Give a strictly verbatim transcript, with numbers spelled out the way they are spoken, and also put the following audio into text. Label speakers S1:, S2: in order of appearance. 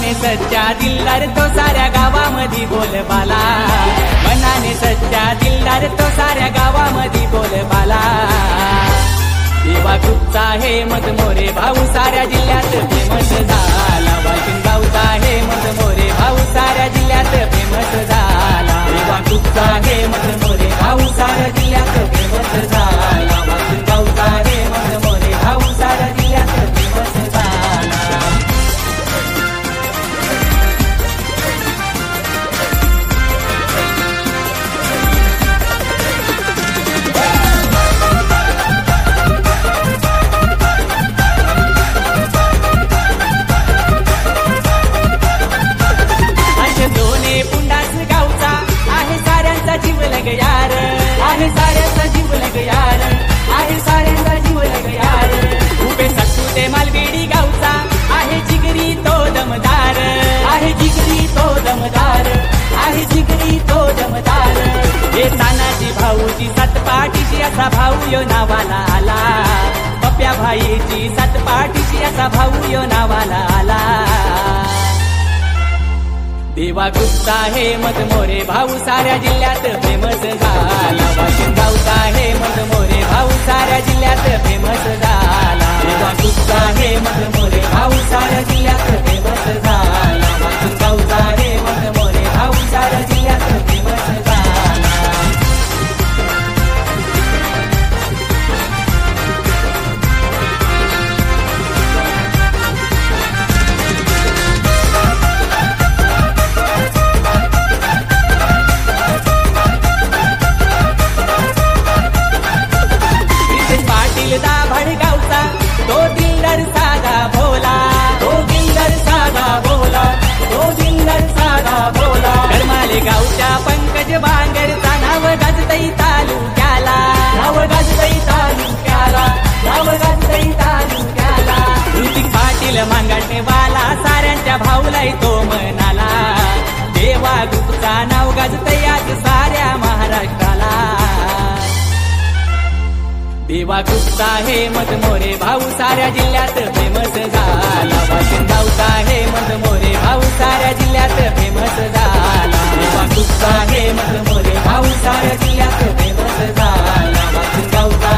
S1: मनाने सच्चा दिलदार तो साऱ्या गावामध्ये बोलबाला, मनाने सच्चा दिलदार तो साऱ्या गावामध्ये बोलबाला। देवा ग्रुपचा हे मत मोरे भाऊ साऱ्या जिल्ह्यात फेमस झाला, वाशिम गावचा हे मत मोरे भाऊ साऱ्या जिल्ह्यात फेमस झाला। देवा ग्रुपचा हे मत मोरे भाऊ साऱ्या जिल्ह्यात फेमस झाला, वाशिम गावचा हे मत मोरे भाऊ साऱ्या जिल्ह्यात फेमस झाला। यार आहे साऱ्यांचा जीव लग यार, आहे साऱ्यांचा जीव लग यार। उभे सत्तू ते मालवेडी गावचा आहे जिगरी तो दमदार, आहे जिगरी तो दमदार, आहे जिगरी तो दमदार। हे तानाजी भाऊची सातपाठीची असा भाऊ यो नावाला आला, पप्प्या भाईची सातपाठीची असा भाऊ यो नावाला आला। देवा ग्रुपचा हे मत मोरे भाऊ साऱ्या जिल्ह्यात फेमस झाला, वाशिम गावचा हे मत मोरे भाऊ साऱ्या जिल्ह्यात फेमस झाला। देवा ग्रुपचा हे मत मोरे भाऊ साऱ्या जिल्ह्यात फेमस झाला, वाशिम गावचा हे मत मोरे भाऊ साऱ्या जिल्ह्यात फेमस झाला। भडगावचा तो दिलदार साधा भोला, तो दिलदार साधा भोला, तो दिलदार साधा भोला। करमाले गावच्या पंकज बांगरचा नाव गाजतई तालुक्याला, नाव गाजतई तालुक्याला, नाव गाजतई तालुक्याला। ऋतिक पाटील मांगाटणे वाला साऱ्यांच्या भाऊलाई तो म्हणाला, देवा ग्रुपचा नाव गाजतई आज साऱ्या महाराष्ट्राला। देवा ग्रुपचा हे मत मोरे भाऊ साऱ्या जिल्ह्यात फेमस झाला, वाशिम गावचा हे मत मोरे भाऊ साऱ्या जिल्ह्यात फेमस झाला। देवा ग्रुपचा हे मत मोरे भाऊ साऱ्या जिल्ह्यात फेमस झाला, वाशिम गावचा